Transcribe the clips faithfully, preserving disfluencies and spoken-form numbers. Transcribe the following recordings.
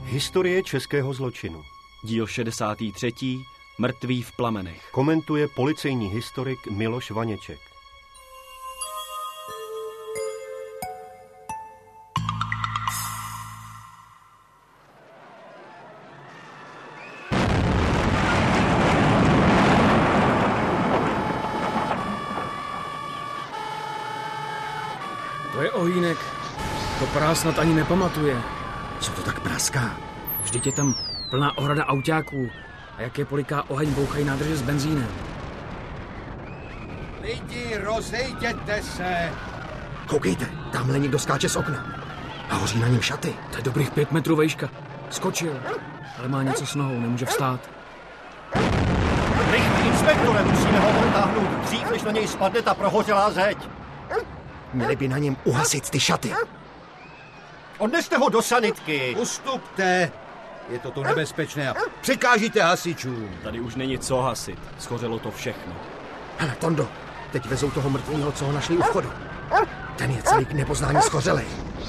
Historie českého zločinu. Díl šedesátý třetí. Mrtví v plamenech. Komentuje policejní historik Miloš Vaněček. To je ohýnek. To prás snad ani nepamatuje. Co to tak praská? Vždyť je tam plná ohrada autáků. A jak je poliká oheň, bouchají nádrže s benzínem. Lidi, rozejděte se! Koukejte, tamhle někdo skáče z okna. A hoří na něm šaty. To je dobrých pět metrů vejška. Skočil, ale má něco s nohou, nemůže vstát. Rychle, inspektore, musíme ho odtáhnout dřív, než na něj spadne ta prohořelá zeď. Měli by na něm uhasit ty šaty. Odneste ho do sanitky. Ustupte! Je to tu nebezpečné a překážíte hasičům. Tady už není co hasit. Schořelo to všechno. Hele, Tondo, teď vezou toho mrtvého, co ho našli u vchodu. Ten je celý k nepoznání schořelej.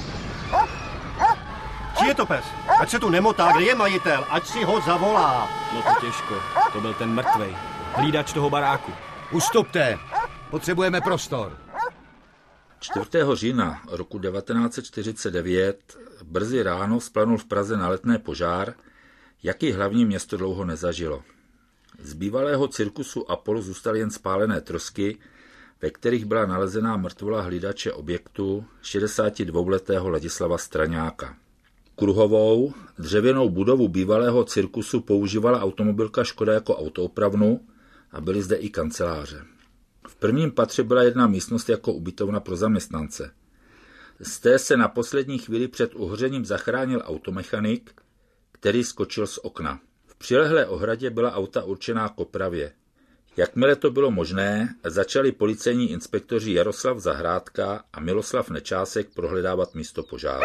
Či je to pes? Ať se tu nemotá, kde je majitel, ať si ho zavolá. No to těžko. To byl ten mrtvej. Hlídač toho baráku. Ustupte! Potřebujeme prostor. čtvrtého října roku devatenáct set čtyřicet devět brzy ráno vzplanul v Praze na Letné požár, jaký hlavní město dlouho nezažilo. Z bývalého cirkusu Apollo zůstaly jen spálené trosky, ve kterých byla nalezená mrtvola hlídače objektu šedesátidvouletého Ladislava Straňáka. Kruhovou, dřevěnou budovu bývalého cirkusu používala automobilka Škoda jako autoopravnu a byly zde i kanceláře. V prvním patře byla jedna místnost jako ubytovna pro zaměstnance. Z té se na poslední chvíli před uhořením zachránil automechanik, který skočil z okna. V přilehlé ohradě byla auta určená k opravě. Jakmile to bylo možné, začali policejní inspektoři Jaroslav Zahrádka a Miloslav Nečásek prohledávat místo požáru.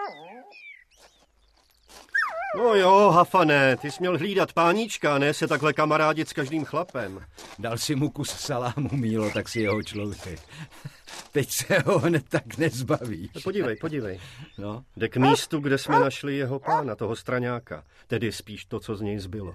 No jo, Hafane, ty jsi měl hlídat páníčka, ne se takhle kamarádit s každým chlapem. Dal si mu kus salámu, Mílo, tak si jeho člověk. Teď se ho hned tak nezbavíš. Podívej, podívej. No. Jde k místu, kde jsme našli jeho pána, toho Straňáka. Tedy spíš to, co z něj zbylo.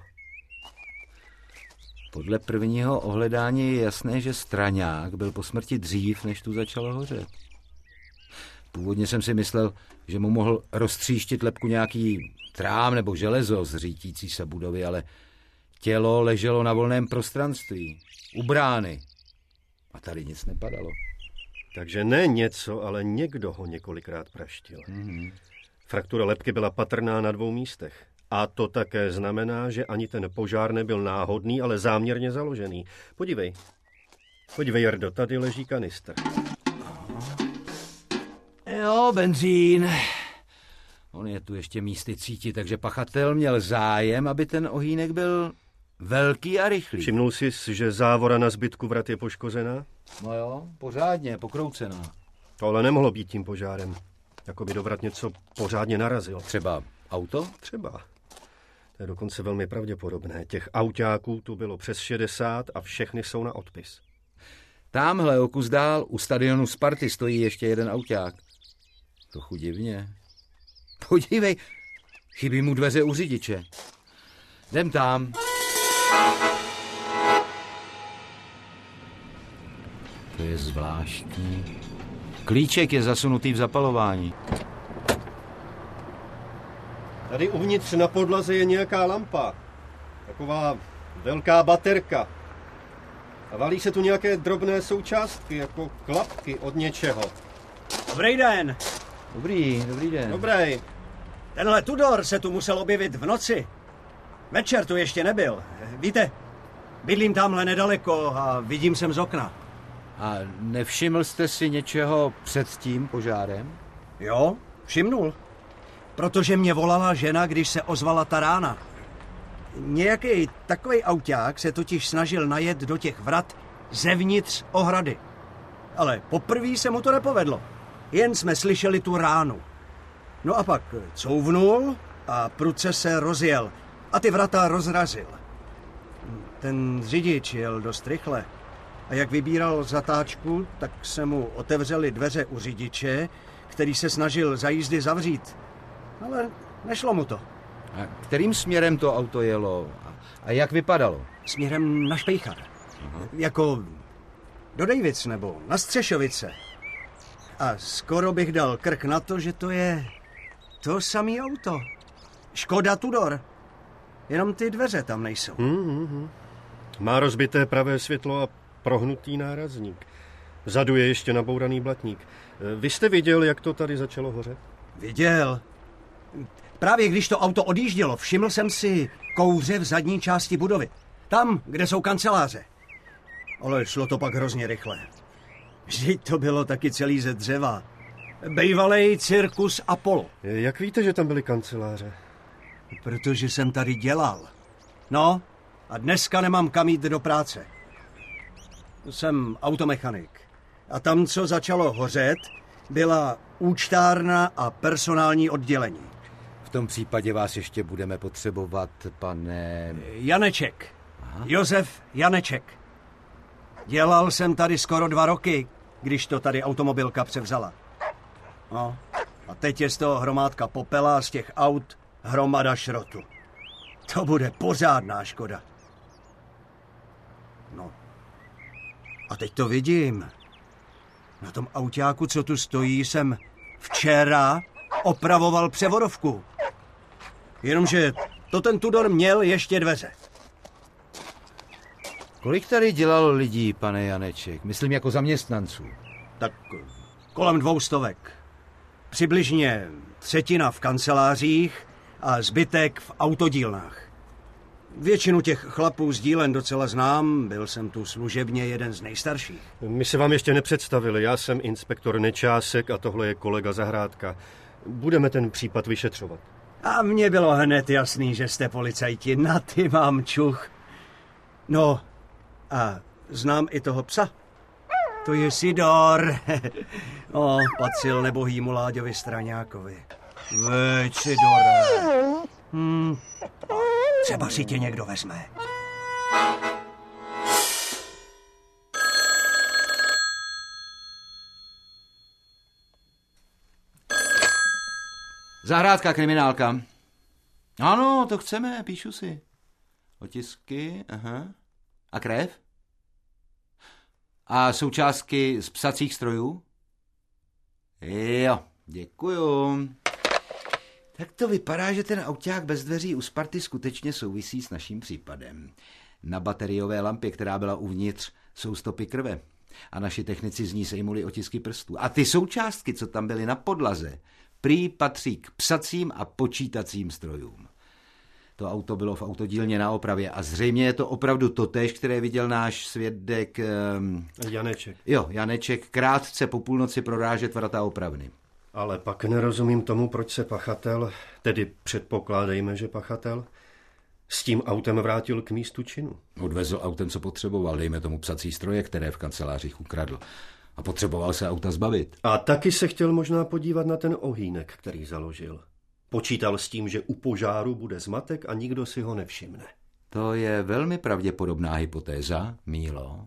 Podle prvního ohledání je jasné, že Straňák byl po smrti dřív, než tu začalo hořet. Původně jsem si myslel, že mu mohl roztříštit lebku nějaký trám nebo železo z řítící se budovy, ale tělo leželo na volném prostranství, u brány. A tady nic nepadalo. Takže ne něco, ale někdo ho několikrát praštil. Mm-hmm. Fraktura lebky byla patrná na dvou místech. A to také znamená, že ani ten požár nebyl náhodný, ale záměrně založený. Podívej. Podívej, Jardo, tady leží kanistr. Jo, benzín. On je tu ještě místy cítit, takže pachatel měl zájem, aby ten ohýnek byl velký a rychlý. Všimnul jsi, že závora na zbytku vrat je poškozená? No jo, pořádně, pokroucená. To ale nemohlo být tím požárem. Jako by do vrat něco pořádně narazilo. Třeba auto? Třeba. To je dokonce velmi pravděpodobné. Těch autáků tu bylo přes šedesát a všechny jsou na odpis. Támhle o kus dál u stadionu Sparty stojí ještě jeden auták. Trochu divně. Podívej, chybí mu dveře u řidiče. Jdem tam. To je zvláštní. Klíček je zasunutý v zapalování. Tady uvnitř na podlaze je nějaká lampa. Taková velká baterka. A valí se tu nějaké drobné součástky, jako klapky od něčeho. Dobrý den. Dobrý, dobrý den. Dobrý. Tenhle Tudor se tu musel objevit v noci. Večer tu ještě nebyl. Víte, bydlím tamhle nedaleko a vidím sem z okna. A nevšiml jste si něčeho před tím požárem? Jo, všimnul. Protože mě volala žena, když se ozvala ta rána. Nějaký takovej auták se totiž snažil najet do těch vrat zevnitř ohrady. Ale poprvé se mu to nepovedlo. Jen jsme slyšeli tu ránu. No a pak couvnul a prudce se rozjel a ty vrata rozrazil. Ten řidič jel dost rychle a jak vybíral zatáčku, tak se mu otevřely dveře u řidiče, který se snažil za jízdy zavřít. Ale nešlo mu to. A kterým směrem to auto jelo? A jak vypadalo? Směrem na Špejchar. Aha. Jako do Dejvic nebo na Střešovice. A skoro bych dal krk na to, že to je to samé auto. Škoda Tudor. Jenom ty dveře tam nejsou. Mm-hmm. Má rozbité pravé světlo a prohnutý nárazník. Vzadu je ještě nabouraný blatník. Vy jste viděl, jak to tady začalo hořet? Viděl. Právě když to auto odjíždělo, všiml jsem si kouře v zadní části budovy. Tam, kde jsou kanceláře. Ale šlo to pak hrozně rychle. Vždyť to bylo taky celý ze dřeva. Bejvalej cirkus Apollo. Jak víte, že tam byly kanceláře? Protože jsem tady dělal. No, a dneska nemám kam jít do práce. Jsem automechanik. A tam, co začalo hořet, byla účtárna a personální oddělení. V tom případě vás ještě budeme potřebovat, pane... Janeček. Aha. Josef Janeček. Dělal jsem tady skoro dva roky, když to tady automobilka převzala. No, a teď je z toho hromádka popela a z těch aut hromada šrotu. To bude pořádná škoda. No. A teď to vidím. Na tom autáku, co tu stojí, jsem včera opravoval převodovku. Jenomže to ten Tudor měl ještě dveře. Kolik tady dělalo lidí, pane Janeček? Myslím jako zaměstnanců. Tak kolem dvou stovek. Přibližně třetina v kancelářích a zbytek v autodílnách. Většinu těch chlapů z dílen docela znám, byl jsem tu služebně jeden z nejstarších. My se vám ještě nepředstavili, já jsem inspektor Nečásek a tohle je kolega Zahrádka. Budeme ten případ vyšetřovat. A mně bylo hned jasný, že jste policajti, na ty mám čuch. No, a znám i toho psa. To je Sidor. O, patřil nebohýmu Láďovi Straňákovi. Veď, Sidore. Hmm. Třeba si tě někdo vezme. Zahrádka, kriminálka. Ano, to chceme, píšu si. Otisky, aha. A krev? A součástky z psacích strojů? Jo, děkuju. Tak to vypadá, že ten auták bez dveří u Sparty skutečně souvisí s naším případem. Na bateriové lampě, která byla uvnitř, jsou stopy krve. A naši technici z ní sejmuli otisky prstů. A ty součástky, co tam byly na podlaze, prý patří k psacím a počítacím strojům. To auto bylo v autodílně na opravě a zřejmě je to opravdu totéž, které viděl náš svědek... Um... Janeček. Jo, Janeček krátce po půlnoci prorážet vrata opravny. Ale pak nerozumím tomu, proč se pachatel, tedy předpokládejme, že pachatel, s tím autem vrátil k místu činu. Odvezl autem, co potřeboval, dejme tomu psací stroje, které v kancelářích ukradl. A potřeboval se auta zbavit. A taky se chtěl možná podívat na ten ohýnek, který založil. Počítal s tím, že u požáru bude zmatek a nikdo si ho nevšimne. To je velmi pravděpodobná hypotéza, Mílo.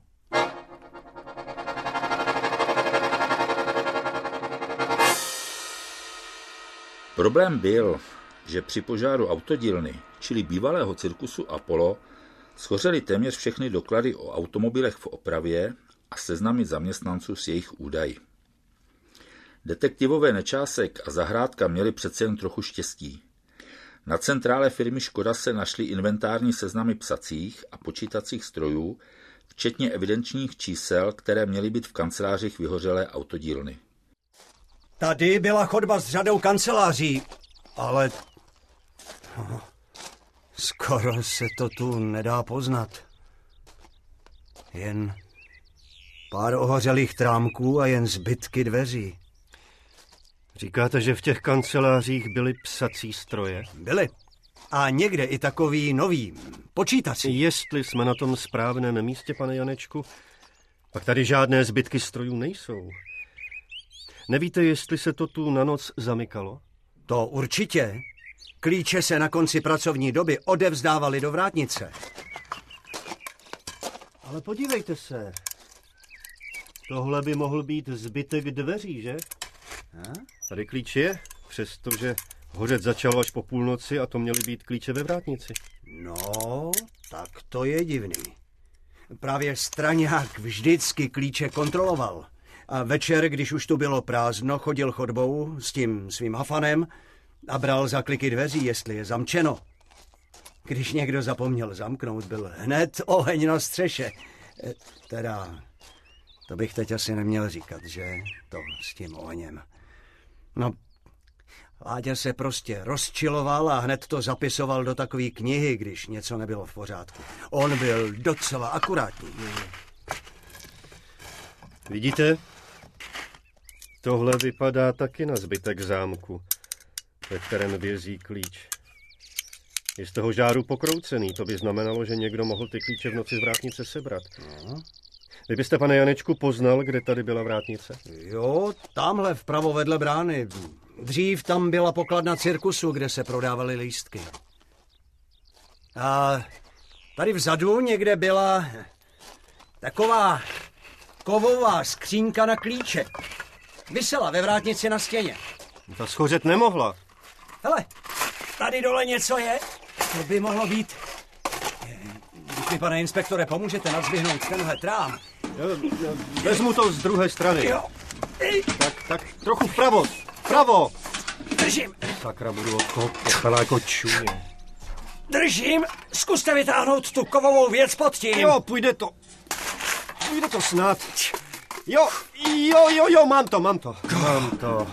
Problém byl, že při požáru autodílny, čili bývalého cirkusu Apollo, schořely téměř všechny doklady o automobilech v opravě a seznamy zaměstnanců s jejich údaji. Detektivové Nečásek a Zahrádka měli přece jen trochu štěstí. Na centrále firmy Škoda se našly inventární seznamy psacích a počítacích strojů, včetně evidenčních čísel, které měly být v kancelářích vyhořelé autodílny. Tady byla chodba s řadou kanceláří, ale skoro se to tu nedá poznat. Jen pár ohořelých trámků a jen zbytky dveří. Říkáte, že v těch kancelářích byly psací stroje? Byly. A někde i takový nový, počítací. Jestli jsme na tom správném místě, pane Janečku, pak tady žádné zbytky strojů nejsou. Nevíte, jestli se to tu na noc zamykalo? To určitě. Klíče se na konci pracovní doby odevzdávaly do vrátnice. Ale podívejte se. Tohle by mohl být zbytek dveří, že? A? Tady klíč je, přestože Hořet začalo až po půlnoci a to měly být klíče ve vrátnici. No, tak to je divný. Právě Straňák vždycky klíče kontroloval. A večer, když už tu bylo prázdno, chodil chodbou s tím svým hafanem a bral za kliky dveří, jestli je zamčeno. Když někdo zapomněl zamknout, byl hned oheň na střeše. E, teda, to bych teď asi neměl říkat, že? To s tím ohněm. No, Láďa se prostě rozčiloval a hned to zapisoval do takové knihy, když něco nebylo v pořádku. On byl docela akurátní. Vidíte? Tohle vypadá taky na zbytek zámku, ve kterém vězí klíč. Je z toho žáru pokroucený, to by znamenalo, že někdo mohl ty klíče v noci z vrátnice sebrat. No. Vy byste, pane Janečku, poznal, kde tady byla vrátnice? Jo, tamhle vpravo vedle brány. Dřív tam byla pokladna cirkusu, kde se prodávaly lístky. A tady vzadu někde byla taková kovová skřínka na klíče. Visela ve vrátnici na stěně. Ta schořet nemohla. Hele, tady dole něco je. To by mohlo být. Když mi, pane inspektore, pomůžete nadzvihnout tenhle trám. Jo, jo, vezmu to z druhé strany. Jo. Tak, tak trochu vpravo. Vpravo. Držím. Sakra, budu od toho popela jako čumě. Držím. Zkuste vytáhnout tu kovovou věc pod tím. Jo, půjde to. Půjde to snad. Jo, jo, jo, jo, mám to, mám to. Mám to.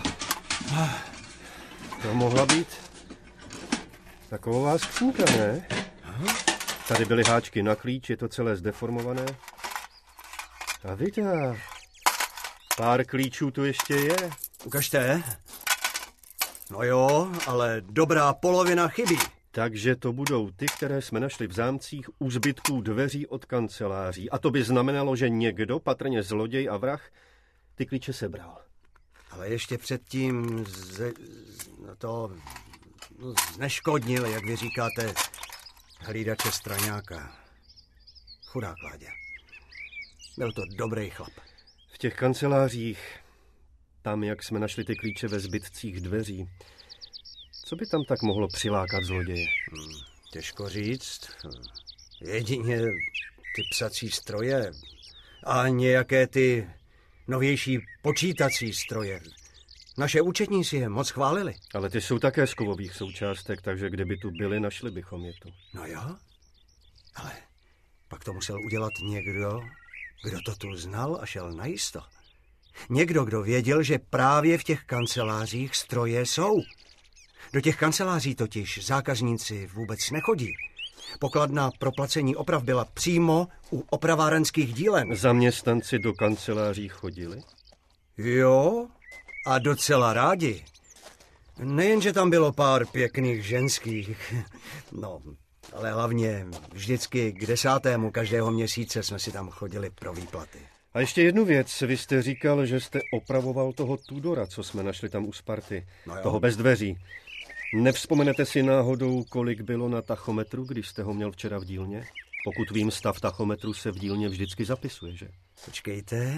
To mohla být taková skřínka, ne? Tady byly háčky na klíč, je to celé zdeformované. A vidíte, pár klíčů tu ještě je. Ukažte. No jo, ale dobrá polovina chybí. Takže to budou ty, které jsme našli v zámcích u zbytků dveří od kanceláří. A to by znamenalo, že někdo, patrně zloděj a vrah, ty klíče sebral. Ale ještě předtím z, no to no, zneškodnil, jak vy říkáte, hlídače Straňáka. Chudák Láďa. Byl to dobrý chlap. V těch kancelářích, tam, jak jsme našli ty klíče ve zbytcích dveří, co by tam tak mohlo přilákat zloděje? Hmm, těžko říct. Jedině ty psací stroje a nějaké ty novější počítací stroje. Naše účetní si je moc chválili. Ale ty jsou také z kovových součástek, takže kdyby tu byli, našli bychom je tu. No jo, ale pak to musel udělat někdo, kdo to tu znal a šel najisto. Někdo, kdo věděl, že právě v těch kancelářích stroje jsou. Do těch kanceláří totiž zákazníci vůbec nechodí. Pokladna pro placení oprav byla přímo u opravárenských dílen. Zaměstnanci do kanceláří chodili? Jo, a docela rádi. Nejenže tam bylo pár pěkných ženských, no, ale hlavně vždycky k desátému každého měsíce jsme si tam chodili pro výplaty. A ještě jednu věc. Vy jste říkal, že jste opravoval toho Tudora, co jsme našli tam u Sparty. No toho bez dveří. Nevzpomenete si náhodou, kolik bylo na tachometru, když jste ho měl včera v dílně? Pokud vím, stav tachometru se v dílně vždycky zapisuje, že? Počkejte.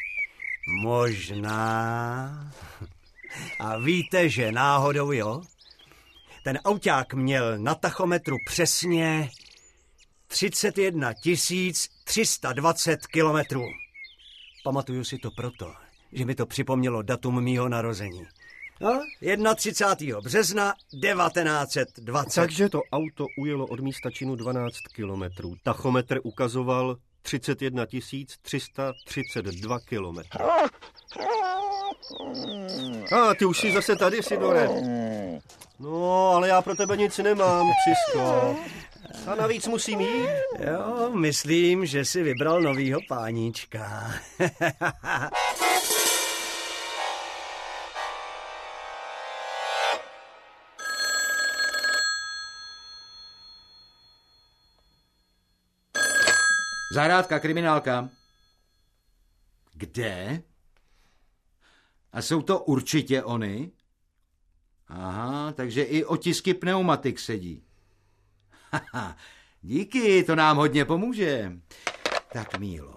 Možná. A víte, že náhodou, jo? Ten auták měl na tachometru přesně třicet jedna tisíc tři sta dvacet kilometrů. Pamatuju si to proto, že mi to připomnělo datum mýho narození. No, třicátého prvního března devatenáct set dvacet. Takže to auto ujelo od místa činu dvanáct kilometrů. Tachometr ukazoval třicet jedna tisíc tři sta třicet dva kilometrů. A ah, ty už jsi zase tady, Sidore. No, ale já pro tebe nic nemám, Cisko. A navíc musím jít. Jo, myslím, že si vybral novýho páníčka. Zahrádka, kriminálka. Kde? A jsou to určitě oni? Aha, takže i otisky pneumatik sedí. Haha, díky, to nám hodně pomůže. Tak, Mílo,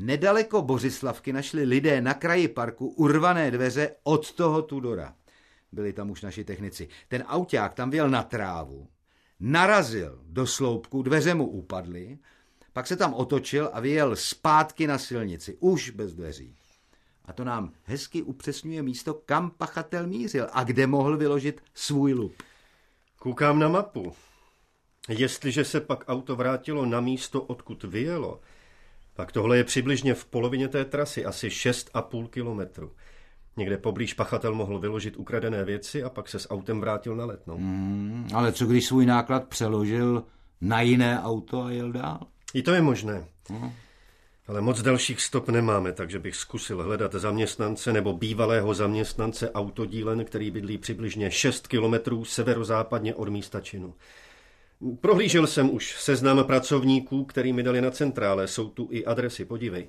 nedaleko Bořislavky našli lidé na kraji parku urvané dveře od toho Tudora. byli tam už naši technici. Ten auták tam vjel na trávu, narazil do sloupku, dveře mu upadly, pak se tam otočil a vyjel zpátky na silnici, už bez dveří. A to nám hezky upřesňuje místo, kam pachatel mířil a kde mohl vyložit svůj lup. Koukám na mapu. Jestliže se pak auto vrátilo na místo, odkud vyjelo, pak tohle je přibližně v polovině té trasy, asi šest a půl kilometru. Někde poblíž pachatel mohl vyložit ukradené věci a pak se s autem vrátil na Letnou. Mm, ale co když svůj náklad přeložil na jiné auto a jel dál? I to je možné. Mm. Ale moc dalších stop nemáme, takže bych zkusil hledat zaměstnance nebo bývalého zaměstnance autodílen, který bydlí přibližně šest kilometrů severozápadně od místa činu. Prohlížel jsem už seznam pracovníků, který mi dali na centrále. Jsou tu i adresy, podívej.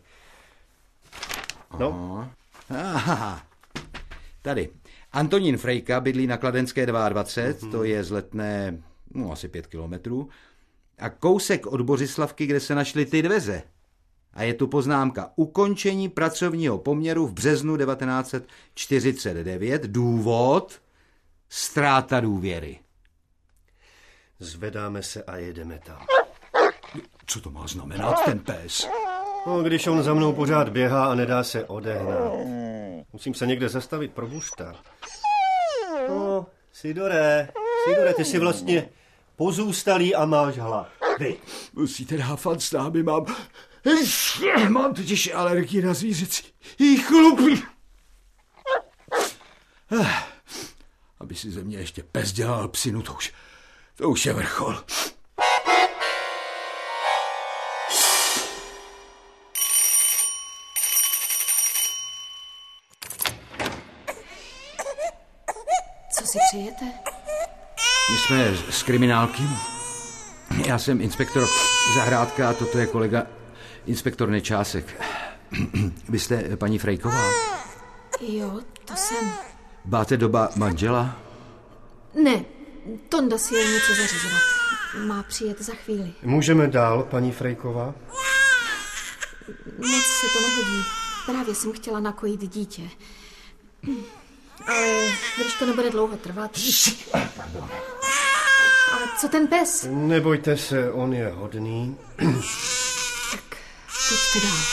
No. Aha. Tady. Antonín Frejka bydlí na Kladenské dvacet dva, mm-hmm. To je z Letné no, asi pět kilometrů. A kousek od Bořislavky, kde se našly ty dveře. A je tu poznámka. Ukončení pracovního poměru v březnu devatenáct set čtyřicet devět. Důvod? Ztráta důvěry. Zvedáme se a jedeme tam. Co to má znamenat, ten pes? No, když on za mnou pořád běhá a nedá se odehnat. Musím se někde zastavit pro bušta. No, Sidore, Sidore, ty jsi vlastně pozůstalý a máš hlad. Vy. Musíte dávat s námi, mám... Mám totiž alergii na zvířecí. Jí chlupy. Aby si ze mě ještě pes dělal psinu, to už, to už je vrchol. Co si přejete? My jsme z kriminálky. Já jsem inspektor Zahrádka a toto je kolega inspektor Nečásek. Vy jste paní Frejková? Jo, to jsem. Máte doba manžela? Ne, Tonda si je něco zařizovat. Má přijet za chvíli. Můžeme dál, paní Frejková? Moc se to nehodí. Právě jsem chtěla nakojit dítě. Ale když to nebude dlouho trvat... Ale co ten pes? Nebojte se, on je hodný. Tak pojďte dál.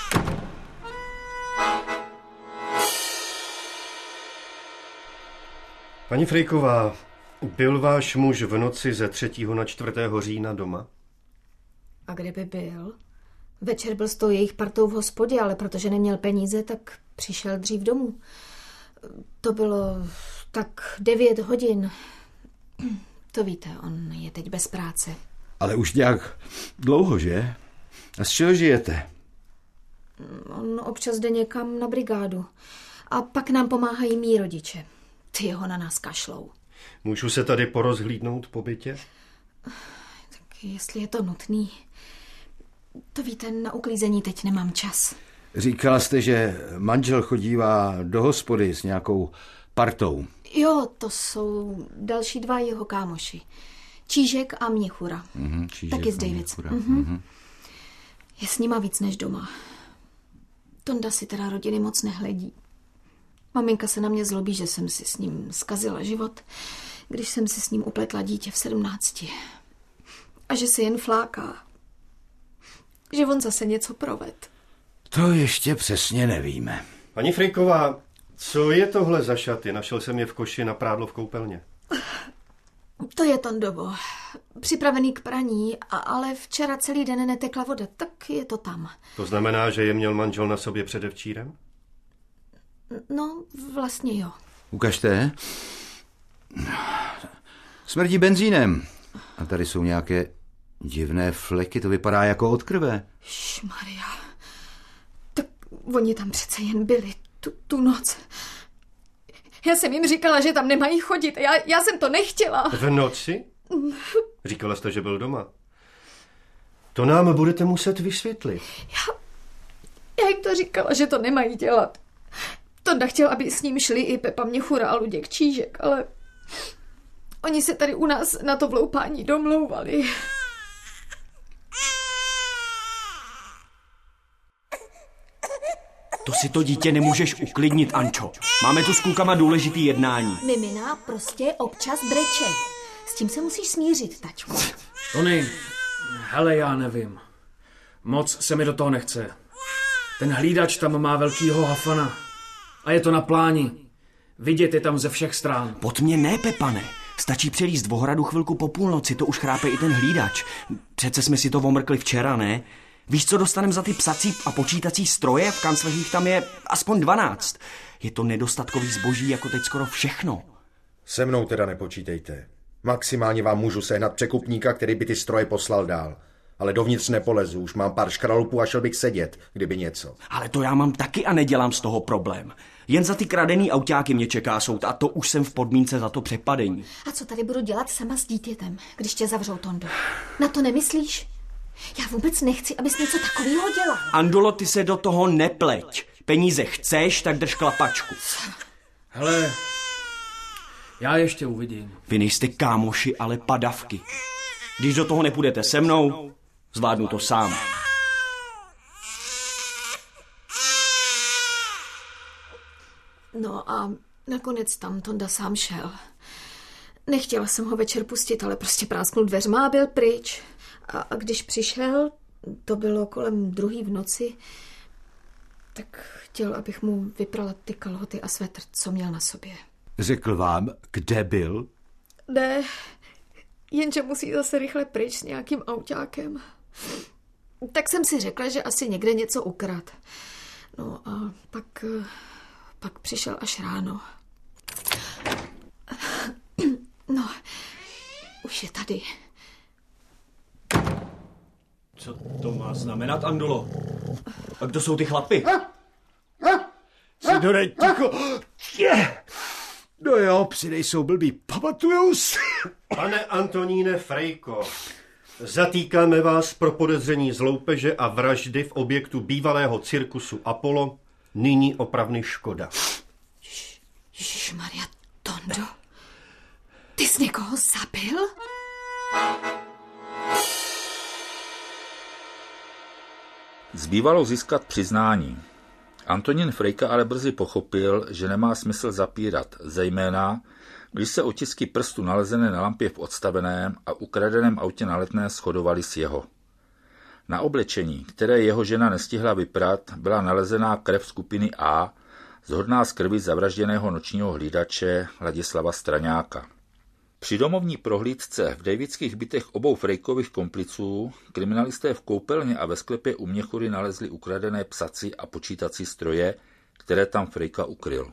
Paní Frejková, byl váš muž v noci ze třetího na čtvrtého října doma? A kde by byl? Večer byl s tou jejich partou v hospodě, ale protože neměl peníze, tak přišel dřív domů. To bylo tak devět hodin. To víte, on je teď bez práce. Ale už nějak dlouho, že? A z čeho žijete? On občas jde někam na brigádu. A pak nám pomáhají mý rodiče. Ty jeho na nás kašlou. Můžu se tady porozhlídnout po bytě? Tak jestli je to nutný. To víte, na uklízení teď nemám čas. Říkala jste, že manžel chodívá do hospody s nějakou partou. Jo, to jsou další dva jeho kámoši. Čížek a Měchura. Mm-hmm, Čížek Taky z Davids. Mm-hmm. Mm-hmm. Je s nima víc než doma. Tonda si teda rodiny moc nehledí. Maminka se na mě zlobí, že jsem si s ním zkazila život, když jsem si s ním upletla dítě v sedmnácti. A že se jen fláká. Že on zase něco proved. To ještě přesně nevíme. Paní Frejková, co je tohle za šaty? Našel jsem je v koši na prádlo v koupelně. To je Tondovo. Připravený k praní, a, ale včera celý den netekla voda, tak je to tam. To znamená, že je měl manžel na sobě předevčírem? No, vlastně jo. Ukažte. Smrdí benzínem. A tady jsou nějaké divné fleky, to vypadá jako od krve. Šmaria. Tak oni tam přece jen byli tu, tu noc. Já jsem jim říkala, že tam nemají chodit. Já, já jsem to nechtěla. V noci? Říkala jste, že byl doma. To nám budete muset vysvětlit. Já, já jim to říkala, že to nemají dělat. Tonda chtěl, aby s ním šli i Pepa Měchura a Luděk Čížek, ale oni se tady u nás na to vloupání domlouvali. To si to dítě nemůžeš uklidnit, Ančo. Máme tu s klukama důležitý jednání. Mimina prostě občas breče. S tím se musíš smířit, tačku. Tony, hele, já nevím. Moc se mi do toho nechce. Ten hlídač tam má velkýho hafana. A je to na pláni. Vidět je tam ze všech stran. Pod mě ne, Pepane. Stačí přelíst v ohradu chvilku po půlnoci, to už chrápe i ten hlídač. Přece jsme si to omrkli včera, ne? Víš, co dostanem za ty psací a počítací stroje? V kanclech tam je aspoň dvanáct. Je to nedostatkový zboží jako teď skoro všechno. Se mnou teda nepočítejte. Maximálně vám můžu sehnat překupníka, který by ty stroje poslal dál. Ale dovnitř nepolezu, už mám pár škralupů a šel bych sedět, kdyby něco. Ale to já mám taky a nedělám z toho problém. Jen za ty kradený autáky mě čeká soud a to už jsem v podmínce za to přepadení. A co tady budu dělat sama s dítětem, když tě zavřou, Tondo? Na to nemyslíš? Já vůbec nechci, abys něco takového dělal. Andolo, ty se do toho nepleť. Peníze chceš, tak drž klapačku. Hele, já ještě uvidím. Vy nejste kámoši, ale padavky. Když do toho nepůjdete se mnou, zvládnu to sám. No a nakonec tam Tonda sám šel. Nechtěla jsem ho večer pustit, ale prostě prásknul dveřma a byl pryč. A když přišel, to bylo kolem druhý v noci, tak chtěl, abych mu vyprala ty kalhoty a svetr, co měl na sobě. Řekl vám, kde byl? Ne, jenže musí zase rychle pryč s nějakým autákem. Tak jsem si řekla, že asi někde něco ukrad. No a pak, pak přišel až ráno. No, už je tady. Co to má znamenat, Andolo? A kdo jsou ty chlapy? Sidore, ticho! No jo, psi nejsou blbí, pamatujou si. Pane Antoníne Frejko, zatýkáme vás pro podezření z loupeže a vraždy v objektu bývalého cirkusu Apollo, nyní opravny Škoda. Ježišmarja, Tondo, ty jsi někoho zabil? Zbývalo získat přiznání. Antonín Frejka ale brzy pochopil, že nemá smysl zapírat, zejména když se otisky prstů nalezené na lampě v odstaveném a ukradeném autě na Letné shodovaly s jeho. Na oblečení, které jeho žena nestihla vyprat, byla nalezená krev skupiny A, shodná s krví zavražděného nočního hlídače Ladislava Straňáka. Při domovní prohlídce v davidských bytech obou Frejkových kompliců kriminalisté v koupelně a ve sklepě u Měchury nalezli ukradené psací a počítací stroje, které tam Frejka ukryl.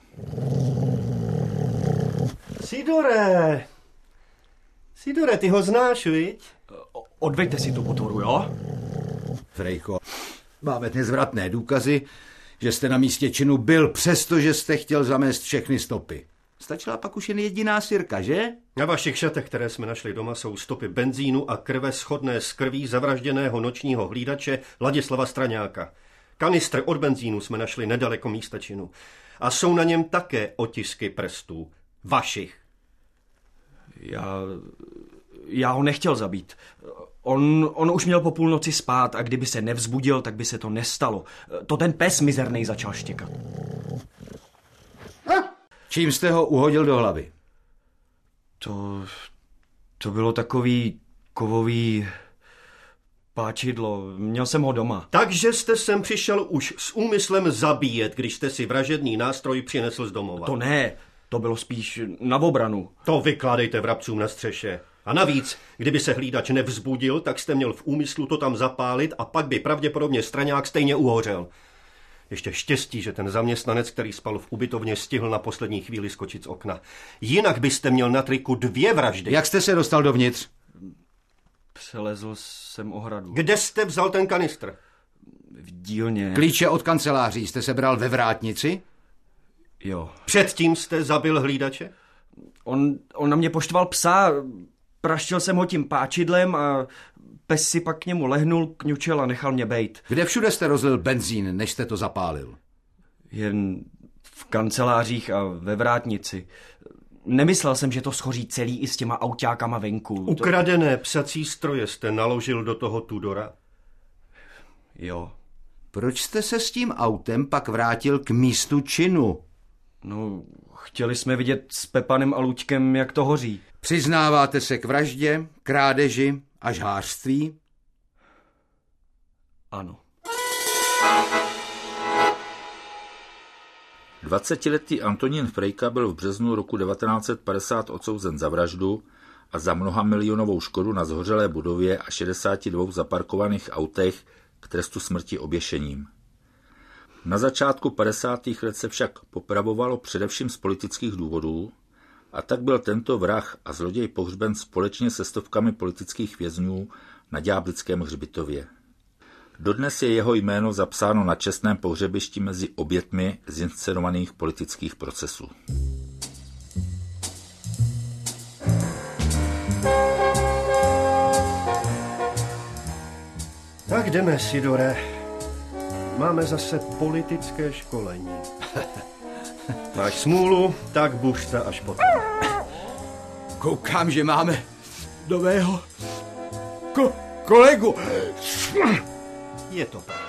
Sidore! Sidore, ty ho znáš, viď? Odveďte si tu potvoru, jo? Frejko, máme nezvratné důkazy, že jste na místě činu byl, přestože jste chtěl zamést všechny stopy. Stačila pak už jen jediná sirka, že? Na vašich šatech, které jsme našli doma, jsou stopy benzínu a krve shodné s krví zavražděného nočního hlídače Ladislava Straňáka. Kanistr od benzínu jsme našli nedaleko místa činu. A jsou na něm také otisky prstů. Vašich. Já... Já ho nechtěl zabít. On, on už měl po půlnoci spát a kdyby se nevzbudil, tak by se to nestalo. To ten pes mizernej začal štěkat. Čím jste ho uhodil do hlavy? To... To bylo takový kovový páčidlo. Měl jsem ho doma. Takže jste sem přišel už s úmyslem zabíjet, když jste si vražedný nástroj přinesl z domova. To ne, to bylo spíš na obranu. To vykládejte vrabcům na střeše. A navíc, kdyby se hlídač nevzbudil, tak jste měl v úmyslu to tam zapálit a pak by pravděpodobně Straňák stejně uhořel. Ještě štěstí, že ten zaměstnanec, který spal v ubytovně, stihl na poslední chvíli skočit z okna. Jinak byste měl na triku dvě vraždy. Jak jste se dostal dovnitř? Přelezl jsem ohradu. Kde jste vzal ten kanistr? V dílně. Klíče od kanceláří jste se bral ve vrátnici? Jo. Předtím jste zabil hlídače? On, on na mě poštval psa, praštil jsem ho tím páčidlem a pes si pak k němu lehnul, kňučel a nechal mě bejt. Kde všude jste rozlil benzín, než jste to zapálil? Jen v kancelářích a ve vrátnici. Nemyslel jsem, že to schoří celý i s těma autákama venku. Ukradené psací stroje jste naložil do toho Tudora? Jo. Proč jste se s tím autem pak vrátil k místu činu? No, chtěli jsme vidět s Pepanem a Luďkem, jak to hoří. Přiznáváte se k vraždě, krádeži a žhářství? Ano. dvacetiletý Antonín Frejka byl v březnu roku devatenáct set padesát odsouzen za vraždu a za mnoha milionovou škodu na zhořelé budově a šedesáti dvou zaparkovaných autech k trestu smrti oběšením. Na začátku padesátých let se však popravovalo především z politických důvodů a tak byl tento vrah a zloděj pohřben společně se stovkami politických vězňů na Ďáblickém hřbitově. Dodnes je jeho jméno zapsáno na čestném pohřebišti mezi obětmi zinscenovaných politických procesů. Tak jdeme, Sidore. Máme zase politické školení. Máš smůlu, tak bušta až potom. Koukám, že máme nového ko- kolegu. Je to pravda.